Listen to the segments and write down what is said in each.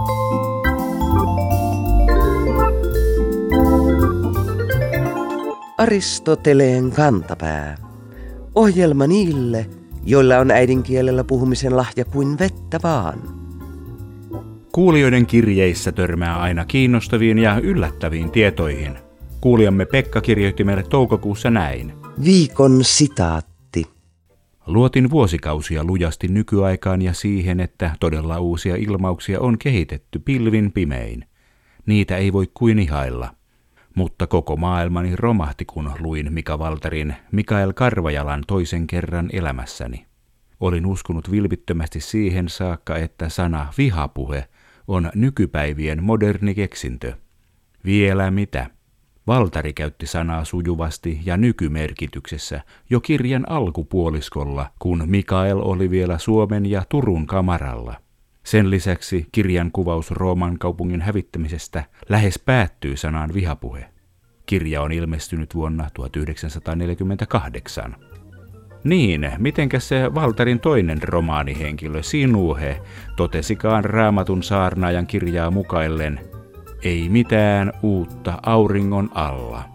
Aristoteleen kantapää. Ohjelma niille, joilla on äidinkielellä puhumisen lahja kuin vettä vaan. Kuulijoiden kirjeissä törmää aina kiinnostaviin ja yllättäviin tietoihin. Kuulijamme Pekka kirjoitti meille toukokuussa näin. Viikon sitaatti. Luotin vuosikausia lujasti nykyaikaan ja siihen, että todella uusia ilmauksia on kehitetty pilvin pimein. Niitä ei voi kuin ihailla. Mutta koko maailmani romahti, kun luin Mika Waltarin Mikael Karvajalan toisen kerran elämässäni. Olin uskonut vilpittömästi siihen saakka, että sana vihapuhe on nykypäivien moderni keksintö. Vielä mitä? Waltari käytti sanaa sujuvasti ja nykymerkityksessä jo kirjan alkupuoliskolla, kun Mikael oli vielä Suomen ja Turun kamaralla. Sen lisäksi kirjan kuvaus Rooman kaupungin hävittämisestä lähes päättyy sanaan vihapuhe. Kirja on ilmestynyt vuonna 1948. Niin, mitenkäs se Waltarin toinen romaanihenkilö Sinuhe totesikaan Raamatun saarnaajan kirjaa mukaillen, ei mitään uutta auringon alla.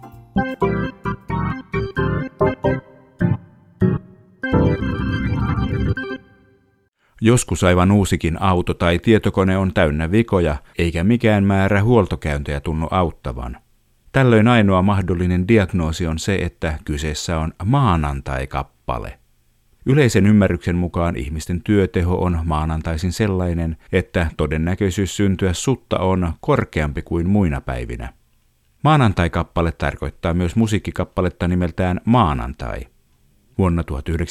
Joskus aivan uusikin auto tai tietokone on täynnä vikoja, eikä mikään määrä huoltokäyntejä tunnu auttavan. Tällöin ainoa mahdollinen diagnoosi on se, että kyseessä on maanantai-kappale. Yleisen ymmärryksen mukaan ihmisten työteho on maanantaisin sellainen, että todennäköisyys syntyä sutta on korkeampi kuin muina päivinä. Maanantai-kappale tarkoittaa myös musiikkikappaletta nimeltään Maanantai. Vuonna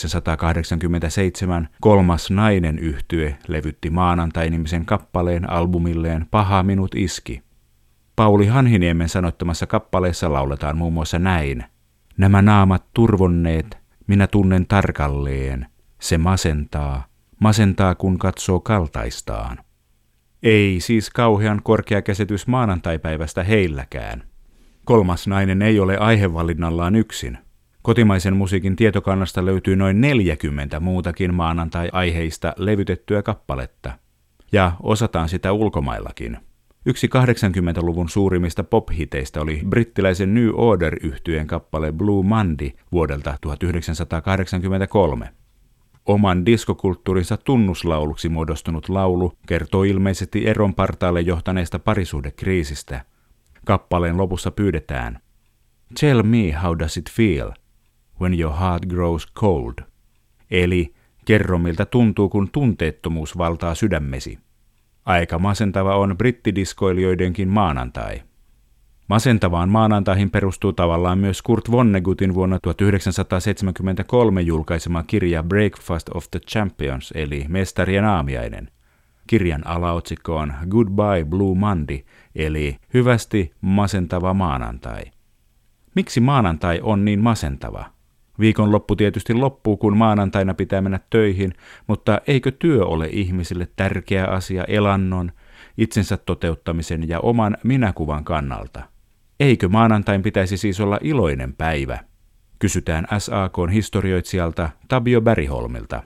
1987 Kolmas nainen -yhtye levytti Maanantai-nimisen kappaleen albumilleen Paha minut iski. Pauli Hanhiniemen sanoittamassa kappaleessa lauletaan muun muassa näin. Nämä naamat turvonneet, minä tunnen tarkalleen. Se masentaa kun katsoo kaltaistaan. Ei siis kauhean korkea käsitys maanantaipäivästä heilläkään. Kolmas nainen ei ole aihevalinnallaan yksin. Kotimaisen musiikin tietokannasta löytyy noin 40 muutakin maanantai-aiheista levytettyä kappaletta. Ja osataan sitä ulkomaillakin. Yksi 80-luvun suurimmista pop-hiteistä oli brittiläisen New Order-yhtyeen kappale Blue Monday vuodelta 1983. Oman diskokulttuurinsa tunnuslauluksi muodostunut laulu kertoo ilmeisesti eron partaalle johtaneesta parisuhdekriisistä. Kappaleen lopussa pyydetään Tell me how does it feel when your heart grows cold? Eli kerro miltä tuntuu, kun tunteettomuus valtaa sydämesi. Aika masentava on brittidiskoilijoidenkin maanantai. Masentavaan maanantaihin perustuu tavallaan myös Kurt Vonnegutin vuonna 1973 julkaisema kirja Breakfast of the Champions eli Mestarien aamiainen. Kirjan alaotsikko on Goodbye Blue Monday eli hyvästi masentava maanantai. Miksi maanantai on niin masentava? Viikonloppu tietysti loppuu, kun maanantaina pitää mennä töihin, mutta eikö työ ole ihmisille tärkeä asia elannon, itsensä toteuttamisen ja oman minäkuvan kannalta? Eikö maanantain pitäisi siis olla iloinen päivä? Kysytään SAK:n historioitsijalta Tapio Bergholmilta.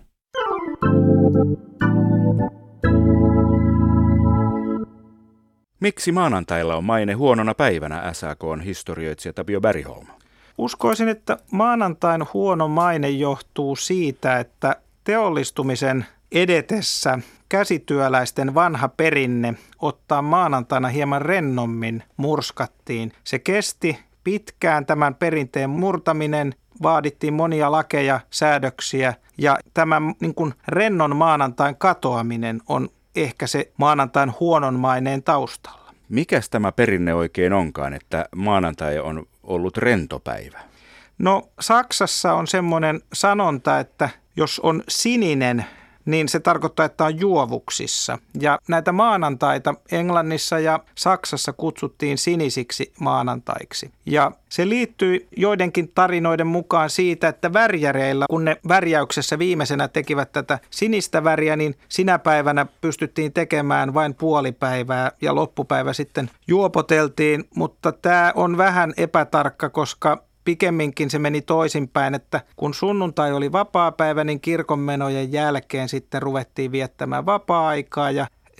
Miksi maanantailla on maine huonona päivänä, SAK:n historioitsija Tapio Bergholm? Uskoisin, että maanantain huono maine johtuu siitä, että teollistumisen edetessä käsityöläisten vanha perinne ottaa maanantaina hieman rennommin murskattiin. Se kesti pitkään tämän perinteen murtaminen, vaadittiin monia lakeja, säädöksiä ja tämä rennon maanantain katoaminen on ehkä se maanantain huonon maineen taustalla. Mikäs tämä perinne oikein onkaan, että maanantai on ollut rentopäivä? No Saksassa on semmoinen sanonta, että jos on sininen, niin se tarkoittaa, että on juovuksissa. Ja näitä maanantaita Englannissa ja Saksassa kutsuttiin sinisiksi maanantaiksi. Ja se liittyy joidenkin tarinoiden mukaan siitä, että värjäreillä, kun ne värjäyksessä viimeisenä tekivät tätä sinistä väriä, niin sinä päivänä pystyttiin tekemään vain puolipäivää ja loppupäivä sitten juopoteltiin. Mutta tämä on vähän epätarkka, koska pikemminkin se meni toisinpäin, että kun sunnuntai oli vapaapäivä, niin kirkonmenojen jälkeen sitten ruvettiin viettämään vapaa-aikaa ja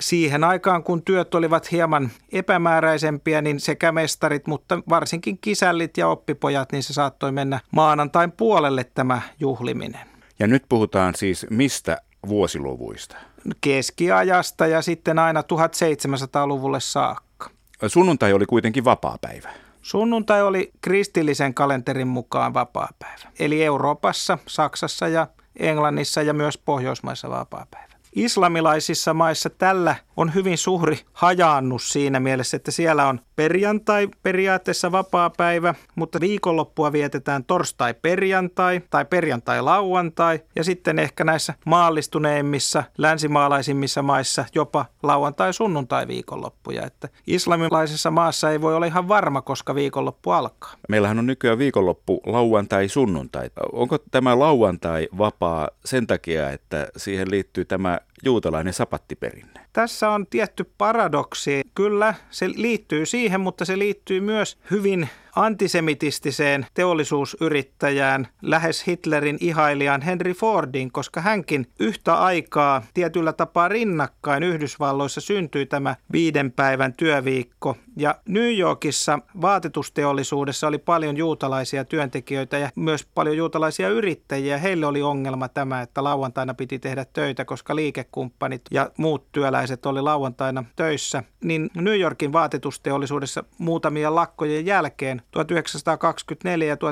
siihen aikaan, kun työt olivat hieman epämääräisempiä, niin sekä mestarit, mutta varsinkin kisällit ja oppipojat, niin se saattoi mennä maanantain puolelle tämä juhliminen. Ja nyt puhutaan siis mistä vuosiluvuista? Keskiajasta ja sitten aina 1700-luvulle saakka. Sunnuntai oli kuitenkin vapaapäivä. Sunnuntai oli kristillisen kalenterin mukaan vapaapäivä. Eli Euroopassa, Saksassa ja Englannissa ja myös Pohjoismaissa vapaapäivä. Islamilaisissa maissa tällä on hyvin suuri hajaannus siinä mielessä, että siellä on perjantai periaatteessa vapaapäivä, mutta viikonloppua vietetään torstai-perjantai tai perjantai-lauantai ja sitten ehkä näissä maallistuneimmissa länsimaalaisimmissa maissa jopa lauantai-sunnuntai-viikonloppuja. Että islamilaisessa maassa ei voi olla ihan varma, koska viikonloppu alkaa. Meillähän on nykyään viikonloppu lauantai-sunnuntai. Onko tämä lauantai vapaa sen takia, että siihen liittyy tämä juutalainen sapattiperinne? Tässä on tietty paradoksi. Kyllä, se liittyy siihen, mutta se liittyy myös hyvin antisemitistiseen teollisuusyrittäjään, lähes Hitlerin ihailijaan Henry Fordiin, koska hänkin yhtä aikaa tietyllä tapaa rinnakkain Yhdysvalloissa syntyi tämä 5 päivän työviikko. Ja New Yorkissa vaatetusteollisuudessa oli paljon juutalaisia työntekijöitä ja myös paljon juutalaisia yrittäjiä. Heille oli ongelma tämä, että lauantaina piti tehdä töitä, koska liikekumppanit ja muut työläiset oli lauantaina töissä. Niin New Yorkin vaatetusteollisuudessa muutamia lakkojen jälkeen 1924 ja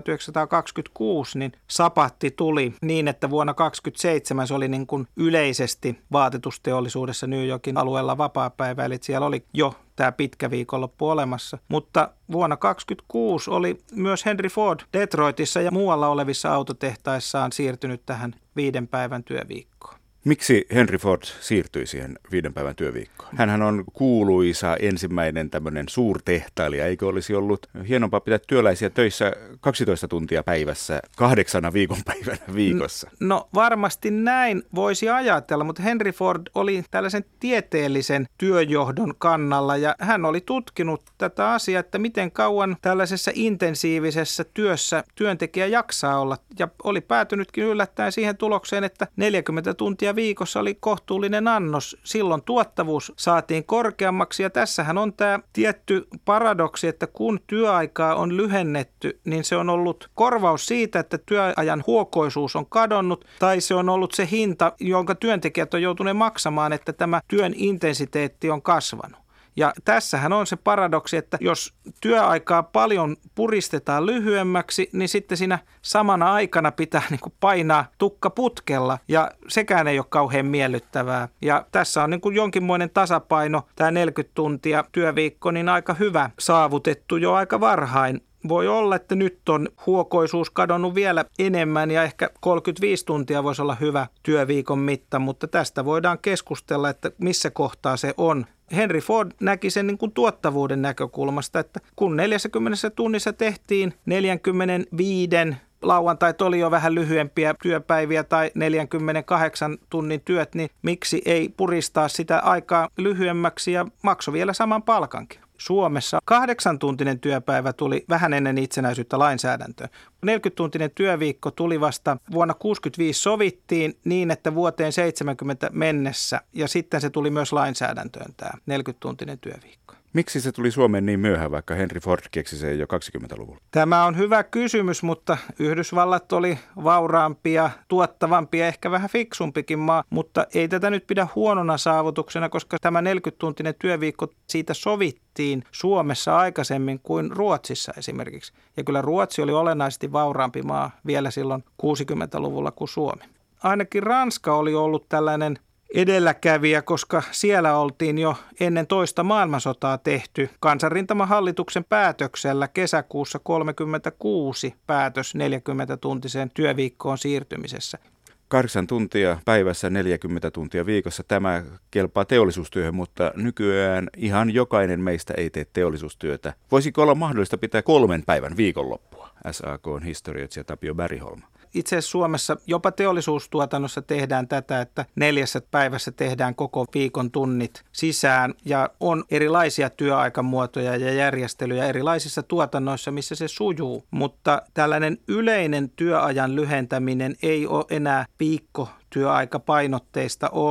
1926 niin sapatti tuli niin, että vuonna 1927 se oli niin kuin yleisesti vaatetusteollisuudessa New Yorkin alueella vapaapäivä, eli siellä oli jo tämä pitkä viikonloppu olemassa. Mutta vuonna 1926 oli myös Henry Ford Detroitissa ja muualla olevissa autotehtaissaan siirtynyt tähän 5 päivän työviikkoon. Miksi Henry Ford siirtyi siihen 5 päivän työviikkoon? Hänhän on kuuluisa ensimmäinen tämmöinen suurtehtailija. Eikö olisi ollut hienompaa pitää työläisiä töissä 12 tuntia päivässä 8 viikonpäivänä viikossa? No varmasti näin voisi ajatella, mutta Henry Ford oli tällaisen tieteellisen työjohdon kannalla ja hän oli tutkinut tätä asiaa, että miten kauan tällaisessa intensiivisessä työssä työntekijä jaksaa olla ja oli päätynytkin yllättäen siihen tulokseen, että 40 tuntia viikossa oli kohtuullinen annos. Silloin tuottavuus saatiin korkeammaksi ja tässähän on tämä tietty paradoksi, että kun työaikaa on lyhennetty, niin se on ollut korvaus siitä, että työajan huokoisuus on kadonnut tai se on ollut se hinta, jonka työntekijät on joutuneet maksamaan, että tämä työn intensiteetti on kasvanut. Ja tässähän on se paradoksi, että jos työaikaa paljon puristetaan lyhyemmäksi, niin sitten siinä samana aikana pitää niin kuin painaa tukka putkella ja sekään ei ole kauhean miellyttävää. Ja tässä on niin kuin jonkinmoinen tasapaino, tämä 40 tuntia työviikko, niin aika hyvä saavutettu jo aika varhain. Voi olla, että nyt on huokoisuus kadonnut vielä enemmän ja ehkä 35 tuntia voisi olla hyvä työviikon mitta, mutta tästä voidaan keskustella, että missä kohtaa se on. Henry Ford näki sen niin kuin tuottavuuden näkökulmasta, että kun 40 tunnissa tehtiin 45, lauantait oli jo vähän lyhyempiä työpäiviä tai 48 tunnin työt, niin miksi ei puristaa sitä aikaa lyhyemmäksi ja maksoi vielä saman palkankin. Suomessa 8-tuntinen työpäivä tuli vähän ennen itsenäisyyttä lainsäädäntöön. 40-tuntinen työviikko tuli vasta vuonna 1965 sovittiin niin, että vuoteen 70 mennessä ja sitten se tuli myös lainsäädäntöön tämä 40-tuntinen työviikko. Miksi se tuli Suomeen niin myöhään, vaikka Henry Ford keksi sen jo 20-luvulla? Tämä on hyvä kysymys, mutta Yhdysvallat oli vauraampi ja tuottavampi ja ehkä vähän fiksumpikin maa, mutta ei tätä nyt pidä huonona saavutuksena, koska tämä 40-tuntinen työviikko siitä sovittiin Suomessa aikaisemmin kuin Ruotsissa esimerkiksi. Ja kyllä Ruotsi oli olennaisesti vauraampi maa vielä silloin 60-luvulla kuin Suomi. Ainakin Ranska oli ollut tällainen edelläkävijä, koska siellä oltiin jo ennen toista maailmansotaa tehty kansanrintamahallituksen päätöksellä kesäkuussa 1936 päätös 40-tuntiseen työviikkoon siirtymisessä. 8 tuntia päivässä, 40 tuntia viikossa. Tämä kelpaa teollisuustyöhön, mutta nykyään ihan jokainen meistä ei tee teollisuustyötä. Voisiko olla mahdollista pitää 3 päivän viikonloppua? SAK:n historioitsija Tapio Bergholm. Itse asiassa Suomessa jopa teollisuustuotannossa tehdään tätä, että 4 päivässä tehdään koko viikon tunnit sisään ja on erilaisia työaikamuotoja ja järjestelyjä erilaisissa tuotannoissa, missä se sujuu. Mutta tällainen yleinen työajan lyhentäminen ei ole enää viikkotyöaikapainotteista ollut.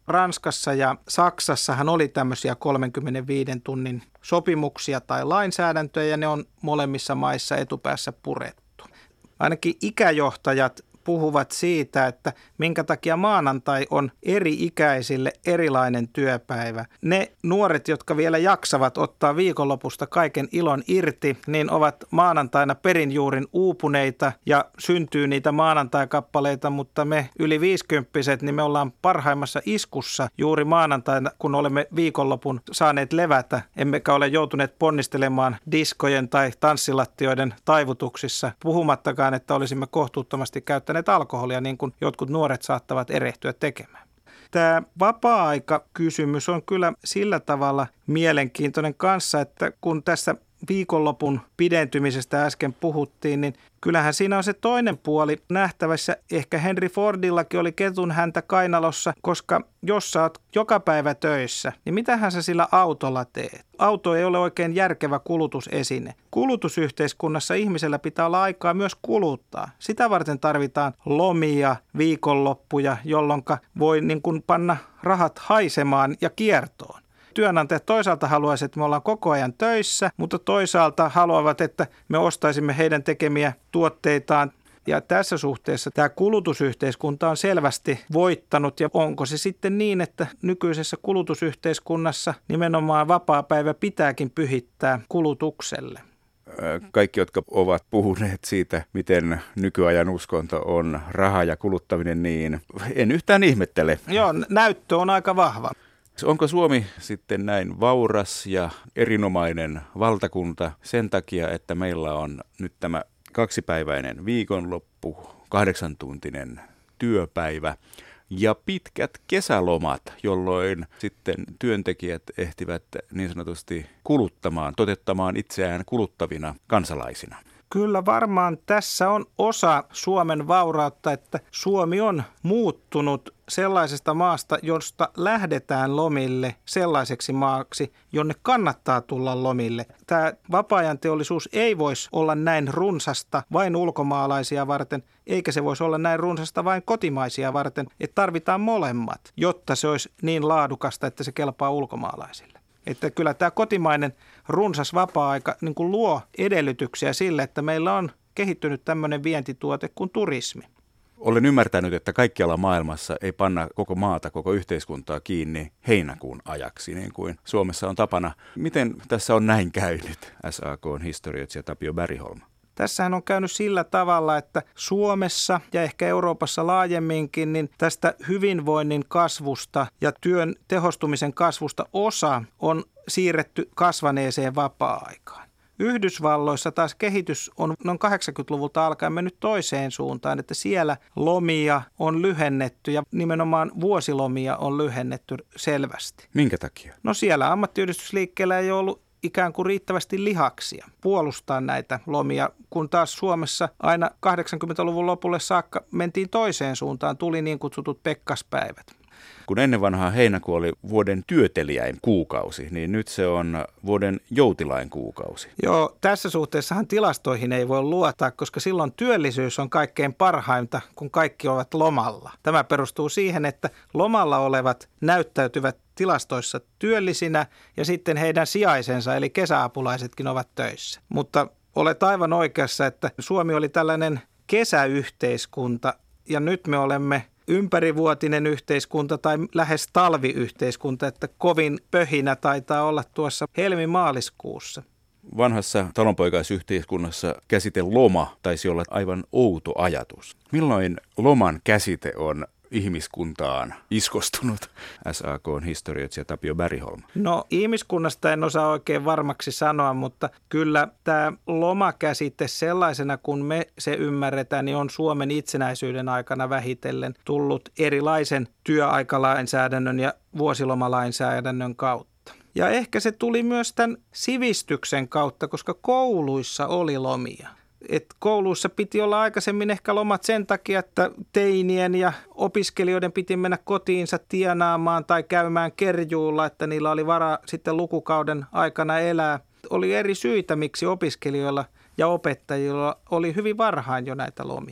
Ranskassa ja Saksassahan oli tämmöisiä 35 tunnin sopimuksia tai lainsäädäntöjä ja ne on molemmissa maissa etupäässä purettu. Ainakin ikäjohtajat puhuvat siitä, että minkä takia maanantai on eri-ikäisille erilainen työpäivä. Ne nuoret, jotka vielä jaksavat ottaa viikonlopusta kaiken ilon irti, niin ovat maanantaina perinjuurin uupuneita ja syntyy niitä maanantai-kappaleita, mutta me yli 50-vuotiaat, niin me ollaan parhaimmassa iskussa juuri maanantaina, kun olemme viikonlopun saaneet levätä, emmekä ole joutuneet ponnistelemaan diskojen tai tanssilattioiden taivutuksissa, puhumattakaan, että olisimme kohtuuttomasti käyttäneet alkoholia, niin kuin jotkut nuoret saattavat erehtyä tekemään. Tämä vapaa-aikakysymys on kyllä sillä tavalla mielenkiintoinen kanssa, että kun tässä viikonlopun pidentymisestä äsken puhuttiin, niin kyllähän siinä on se toinen puoli nähtävässä. Ehkä Henry Fordillakin oli ketun häntä kainalossa, koska jos sä oot joka päivä töissä, niin mitähän sä sillä autolla teet? Auto ei ole oikein järkevä kulutusesine. Kulutusyhteiskunnassa ihmisellä pitää olla aikaa myös kuluttaa. Sitä varten tarvitaan lomia, viikonloppuja, jolloin voi niin kuin panna rahat haisemaan ja kiertoon. Työnantajat toisaalta haluaisivat, että me ollaan koko ajan töissä, mutta toisaalta haluavat, että me ostaisimme heidän tekemiä tuotteitaan. Ja tässä suhteessa tämä kulutusyhteiskunta on selvästi voittanut. Ja onko se sitten niin, että nykyisessä kulutusyhteiskunnassa nimenomaan vapaapäivä pitääkin pyhittää kulutukselle? Kaikki, jotka ovat puhuneet siitä, miten nykyajan uskonto on raha ja kuluttaminen, niin en yhtään ihmettele. Joo, näyttö on aika vahva. Onko Suomi sitten näin vauras ja erinomainen valtakunta sen takia, että meillä on nyt tämä 2-päiväinen viikonloppu, 8-tuntinen työpäivä ja pitkät kesälomat, jolloin sitten työntekijät ehtivät niin sanotusti kuluttamaan, toteuttamaan itseään kuluttavina kansalaisina? Kyllä varmaan tässä on osa Suomen vaurautta, että Suomi on muuttunut sellaisesta maasta, josta lähdetään lomille sellaiseksi maaksi, jonne kannattaa tulla lomille. Tämä vapaa-ajan teollisuus ei voisi olla näin runsasta vain ulkomaalaisia varten, eikä se voisi olla näin runsasta vain kotimaisia varten, että tarvitaan molemmat, jotta se olisi niin laadukasta, että se kelpaa ulkomaalaisille. Että kyllä tämä kotimainen runsas vapaa-aika niin kuin luo edellytyksiä sille, että meillä on kehittynyt tämmöinen vientituote kuin turismi. Olen ymmärtänyt, että kaikkialla maailmassa ei panna koko maata, koko yhteiskuntaa kiinni heinäkuun ajaksi, niin kuin Suomessa on tapana. Miten tässä on näin käynyt, SAK:n historioitsija Tapio Bergholm? Tässähän on käynyt sillä tavalla, että Suomessa ja ehkä Euroopassa laajemminkin, niin tästä hyvinvoinnin kasvusta ja työn tehostumisen kasvusta osa on siirretty kasvaneeseen vapaa-aikaan. Yhdysvalloissa taas kehitys on noin 80-luvulta alkaen mennyt toiseen suuntaan, että siellä lomia on lyhennetty ja nimenomaan vuosilomia on lyhennetty selvästi. Minkä takia? No siellä ammattiyhdistysliikkeellä ei ollut ikään kuin riittävästi lihaksia puolustaa näitä lomia, kun taas Suomessa aina 80-luvun lopulle saakka mentiin toiseen suuntaan, tuli niin kutsutut pekkaspäivät. Kun ennen vanhaa heinäkuu oli vuoden työteliäin kuukausi, niin nyt se on vuoden joutilain kuukausi. Joo, tässä suhteessahan tilastoihin ei voi luottaa, koska silloin työllisyys on kaikkein parhainta, kun kaikki ovat lomalla. Tämä perustuu siihen, että lomalla olevat näyttäytyvät tilastoissa työllisinä ja sitten heidän sijaisensa eli kesäapulaisetkin ovat töissä. Mutta olet aivan oikeassa, että Suomi oli tällainen kesäyhteiskunta ja nyt me olemme ympärivuotinen yhteiskunta tai lähes talviyhteiskunta, että kovin pöhinä taitaa olla tuossa helmi-maaliskuussa. Vanhassa talonpoikaisyhteiskunnassa käsite loma taisi olla aivan outo ajatus. Milloin loman käsite on ihmiskuntaan iskostunut, SAK:n historioitsija Tapio Bergholm? No ihmiskunnasta en osaa oikein varmaksi sanoa, mutta kyllä tämä lomakäsite sellaisena kun me se ymmärretään, niin on Suomen itsenäisyyden aikana vähitellen tullut erilaisen työaikalainsäädännön ja vuosilomalainsäädännön kautta. Ja ehkä se tuli myös tämän sivistyksen kautta, koska kouluissa oli lomia. Kouluissa piti olla aikaisemmin ehkä lomat sen takia, että teinien ja opiskelijoiden piti mennä kotiinsa tienaamaan tai käymään kerjuulla, että niillä oli varaa sitten lukukauden aikana elää. Oli eri syitä, miksi opiskelijoilla ja opettajilla oli hyvin varhain jo näitä lomia.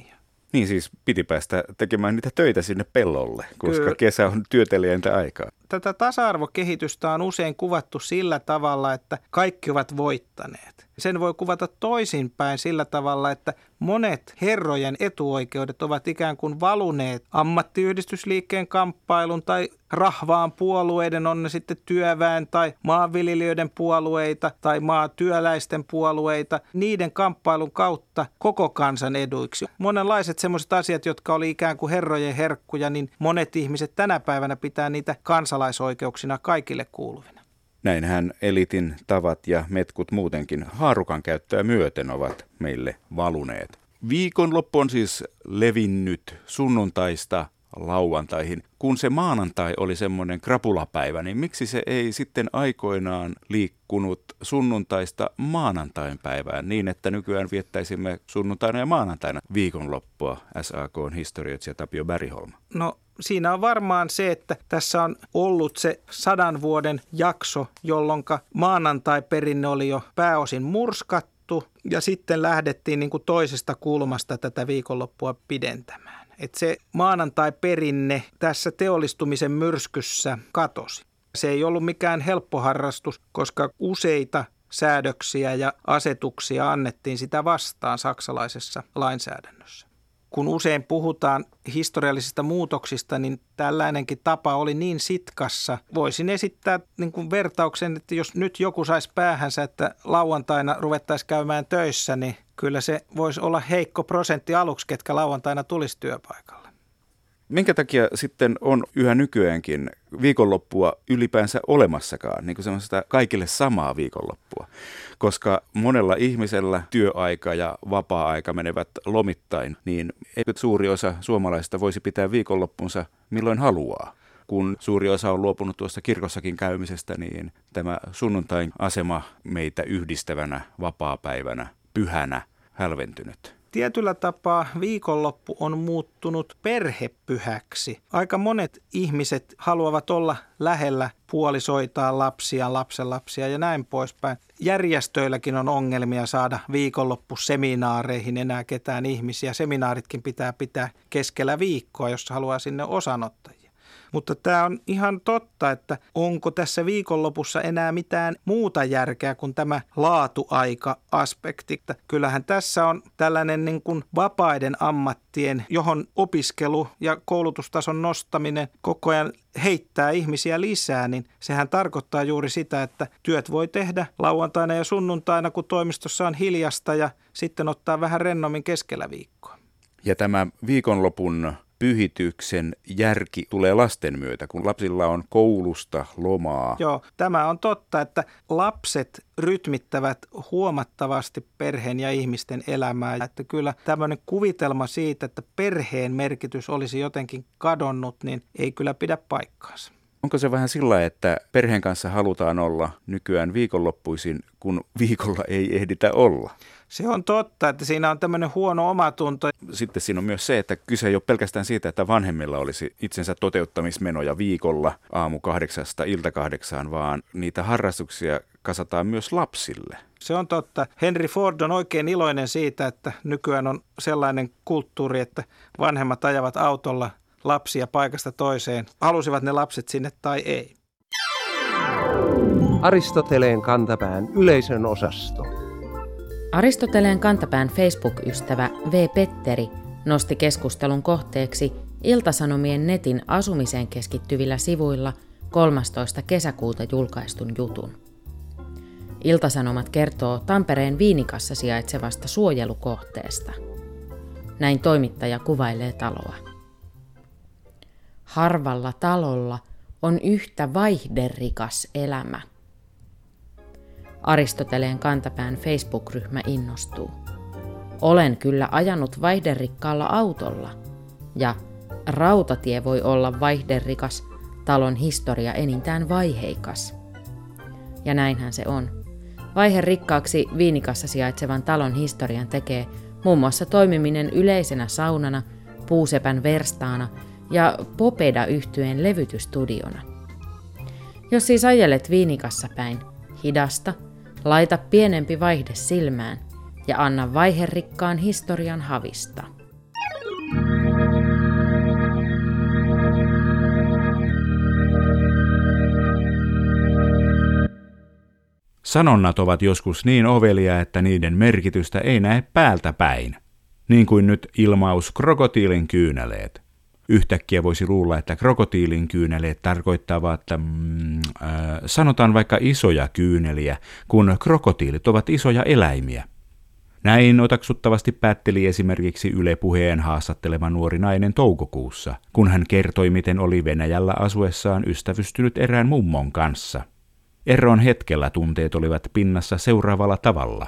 Niin siis piti päästä tekemään niitä töitä sinne pellolle, koska kesä on työtelijäntä aikaa. Tätä tasa-arvokehitystä on usein kuvattu sillä tavalla, että kaikki ovat voittaneet. Sen voi kuvata toisinpäin sillä tavalla, että monet herrojen etuoikeudet ovat ikään kuin valuneet ammattiyhdistysliikkeen kamppailun tai rahvaan puolueiden, on ne sitten työväen tai maanviljelijöiden puolueita tai maatyöläisten puolueita, niiden kamppailun kautta koko kansan eduiksi. Monenlaiset sellaiset asiat, jotka oli ikään kuin herrojen herkkuja, niin monet ihmiset tänä päivänä pitää niitä kansalaisoikeuksina kaikille kuuluvina. Näinhän elitin tavat ja metkut muutenkin haarukan käyttöä myöten ovat meille valuneet. Viikonloppu on siis levinnyt sunnuntaista lauantaihin. Kun se maanantai oli semmoinen krapulapäivä, niin miksi se ei sitten aikoinaan liikkunut sunnuntaista maanantain päivään niin, että nykyään viettäisimme sunnuntaina ja maanantaina viikonloppua, SAK:n historioitsija Tapio Bergholm? No siinä on varmaan se, että tässä on ollut se 100 vuoden jakso, jolloin maanantai-perinne oli jo pääosin murskattu ja sitten lähdettiin niin kuin toisesta kulmasta tätä viikonloppua pidentämään. Että se maanantai-perinne tässä teollistumisen myrskyssä katosi. Se ei ollut mikään helppo harrastus, koska useita säädöksiä ja asetuksia annettiin sitä vastaan saksalaisessa lainsäädännössä. Kun usein puhutaan historiallisista muutoksista, niin tällainenkin tapa oli niin sitkassa. Voisin esittää niin kuin vertauksen, että jos nyt joku saisi päähänsä, että lauantaina ruvettaisiin käymään töissä, niin kyllä se voisi olla heikko prosentti aluksi, ketkä lauantaina tulisi työpaikalle. Minkä takia sitten on yhä nykyäänkin viikonloppua ylipäänsä olemassakaan, niin kuin semmoista kaikille samaa viikonloppua? Koska monella ihmisellä työaika ja vapaa-aika menevät lomittain, niin eikö suuri osa suomalaisista voisi pitää viikonloppunsa milloin haluaa? Kun suuri osa on luopunut tuosta kirkossakin käymisestä, niin tämä sunnuntain asema meitä yhdistävänä vapaapäivänä, pyhänä, hälventynyt. Tietyllä tapaa viikonloppu on muuttunut perhepyhäksi. Aika monet ihmiset haluavat olla lähellä puolisoitaan, lapsia, lapsenlapsia ja näin poispäin. Järjestöilläkin on ongelmia saada viikonloppuseminaareihin enää ketään ihmisiä. Seminaaritkin pitää keskellä viikkoa, jos haluaa sinne osanottajia. Mutta tämä on ihan totta, että onko tässä viikonlopussa enää mitään muuta järkeä kuin tämä laatuaika-aspekti. Kyllähän tässä on tällainen niin kuin vapaiden ammattien, johon opiskelu ja koulutustason nostaminen koko ajan heittää ihmisiä lisää, niin sehän tarkoittaa juuri sitä, että työt voi tehdä lauantaina ja sunnuntaina, kun toimistossa on hiljasta ja sitten ottaa vähän rennommin keskellä viikkoa. Ja tämä viikonlopun pyhityksen järki tulee lasten myötä, kun lapsilla on koulusta lomaa. Joo, tämä on totta, että lapset rytmittävät huomattavasti perheen ja ihmisten elämää. Että kyllä tämmöinen kuvitelma siitä, että perheen merkitys olisi jotenkin kadonnut, niin ei kyllä pidä paikkaansa. Onko se vähän sillä, että perheen kanssa halutaan olla nykyään viikonloppuisin, kun viikolla ei ehditä olla? Se on totta, että siinä on tämmöinen huono omatunto. Sitten siinä on myös se, että kyse ei ole pelkästään siitä, että vanhemmilla olisi itsensä toteuttamismenoja viikolla aamu 8:00 ilta 8:00, vaan niitä harrastuksia kasataan myös lapsille. Se on totta. Henry Ford on oikein iloinen siitä, että nykyään on sellainen kulttuuri, että vanhemmat ajavat autolla lapsia paikasta toiseen. Halusivat ne lapset sinne tai ei. Aristoteleen kantapään yleisön osasto. Aristoteleen kantapään Facebook-ystävä V. Petteri nosti keskustelun kohteeksi Ilta-Sanomien netin asumiseen keskittyvillä sivuilla 13. kesäkuuta julkaistun jutun. Ilta-Sanomat kertoo Tampereen Viinikassa sijaitsevasta suojelukohteesta. Näin toimittaja kuvailee taloa. Harvalla talolla on yhtä vaihderikas elämä. Aristoteleen kantapään Facebook-ryhmä innostuu. Olen kyllä ajanut vaihderikkaalla autolla. Ja rautatie voi olla vaihderikas, talon historia enintään vaiheikas. Ja näinhän se on. Vaiherikkaaksi Viinikassa sijaitsevan talon historian tekee muun muassa toimiminen yleisenä saunana, puusepän verstaana ja Popeda-yhtyeen levytystudiona. Jos siis ajelet Viinikassa päin, hidasta, laita pienempi vaihde silmään ja anna vaiherikkaan historian havista. Sanonnat ovat joskus niin ovelia, että niiden merkitystä ei näe päältä päin. Niin kuin nyt ilmaus krokotiilin kyyneleet. Yhtäkkiä voisi luulla, että krokotiilin kyyneleet tarkoittavat, sanotaan vaikka isoja kyyneliä, kun krokotiilit ovat isoja eläimiä. Näin otaksuttavasti päätteli esimerkiksi Yle Puheen haastattelema nuori nainen toukokuussa, kun hän kertoi, miten oli Venäjällä asuessaan ystävystynyt erään mummon kanssa. Eron hetkellä tunteet olivat pinnassa seuraavalla tavalla.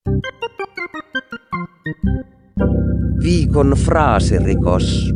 Viikon fraasirikos.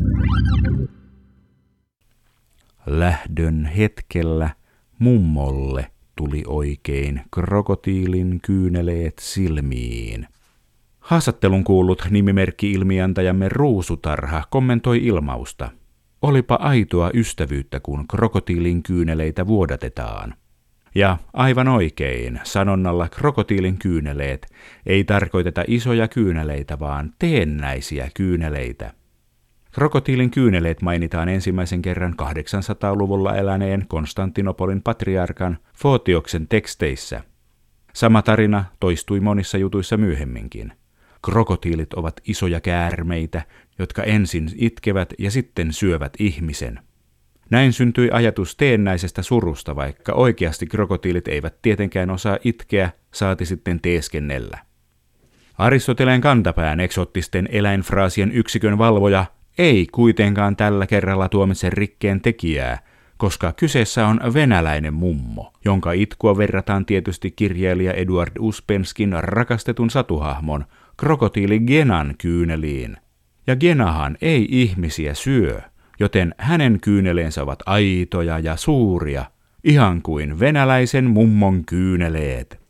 Lähdön hetkellä mummolle tuli oikein krokotiilin kyyneleet silmiin. Haastattelun kuullut nimimerkki-ilmiantajamme Ruusutarha kommentoi ilmausta. Olipa aitoa ystävyyttä, kun krokotiilin kyyneleitä vuodatetaan. Ja aivan oikein, sanonnalla krokotiilin kyyneleet ei tarkoiteta isoja kyyneleitä, vaan teennäisiä kyyneleitä. Krokotiilin kyyneleet mainitaan ensimmäisen kerran 800-luvulla eläneen Konstantinopolin patriarkan Footioksen teksteissä. Sama tarina toistui monissa jutuissa myöhemminkin. Krokotiilit ovat isoja käärmeitä, jotka ensin itkevät ja sitten syövät ihmisen. Näin syntyi ajatus teennäisestä surusta, vaikka oikeasti krokotiilit eivät tietenkään osaa itkeä, saati sitten teeskennellä. Aristoteleen kantapään eksoottisten eläinfraasien yksikön valvoja ei kuitenkaan tällä kerralla tuomitse rikkeen tekijää, koska kyseessä on venäläinen mummo, jonka itkua verrataan tietysti kirjailija Eduard Uspenskin rakastetun satuhahmon krokotiili Genan kyyneliin. Ja Genahan ei ihmisiä syö, joten hänen kyyneleensä ovat aitoja ja suuria, ihan kuin venäläisen mummon kyyneleet.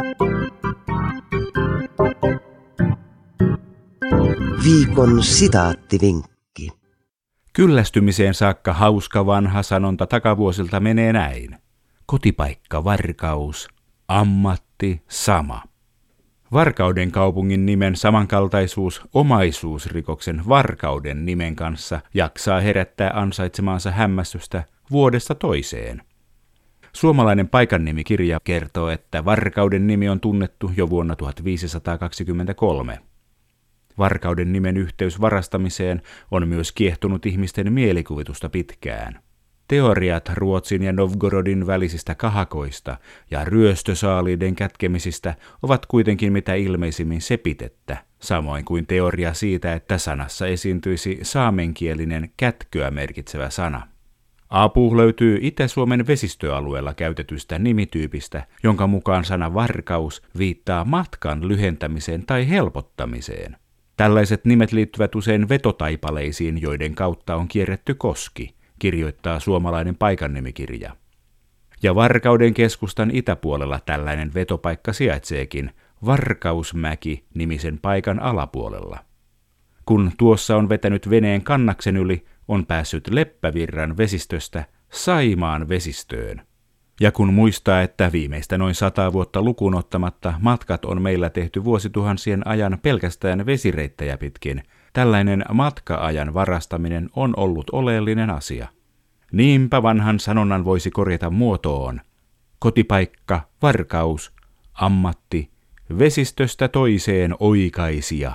Viikon sitaattivinkki. Kyllästymiseen saakka hauska vanha sanonta takavuosilta menee näin. Kotipaikka Varkaus, ammatti sama. Varkauden kaupungin nimen samankaltaisuus omaisuusrikoksen Varkauden nimen kanssa jaksaa herättää ansaitsemaansa hämmästystä vuodesta toiseen. Suomalainen paikannimikirja kertoo, että Varkauden nimi on tunnettu jo vuonna 1523. Varkauden nimen yhteys varastamiseen on myös kiehtonut ihmisten mielikuvitusta pitkään. Teoriat Ruotsin ja Novgorodin välisistä kahakoista ja ryöstösaaliiden kätkemisistä ovat kuitenkin mitä ilmeisimmin sepitettä, samoin kuin teoria siitä, että sanassa esiintyisi saamenkielinen kätköä merkitsevä sana. Apu löytyy Itä-Suomen vesistöalueella käytetystä nimityypistä, jonka mukaan sana varkaus viittaa matkan lyhentämiseen tai helpottamiseen. Tällaiset nimet liittyvät usein vetotaipaleisiin, joiden kautta on kierretty koski, kirjoittaa suomalainen paikannimikirja. Ja Varkauden keskustan itäpuolella tällainen vetopaikka sijaitseekin, Varkausmäki-nimisen paikan alapuolella. Kun tuossa on vetänyt veneen kannaksen yli, on päässyt Leppävirran vesistöstä Saimaan vesistöön. Ja kun muistaa, että viimeistä noin 100 vuotta lukuun ottamatta matkat on meillä tehty vuosituhansien ajan pelkästään vesireittejä pitkin, tällainen matka-ajan varastaminen on ollut oleellinen asia. Niinpä vanhan sanonnan voisi korjata muotoon. Kotipaikka, Varkaus, ammatti, vesistöstä toiseen oikaisija.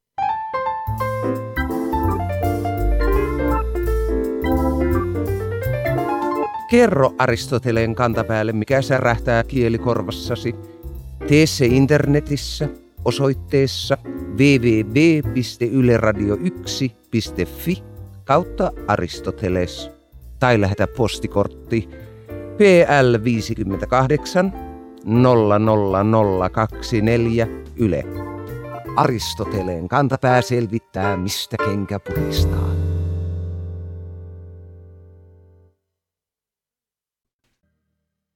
Kerro Aristoteleen kantapäälle, mikä särähtää kielikorvassasi. Tee se internetissä osoitteessa www.yleradio1.fi/Aristoteles tai lähetä postikortti PL 58 00024 Yle. Aristoteleen kantapää selvittää, mistä kenkä puristaa.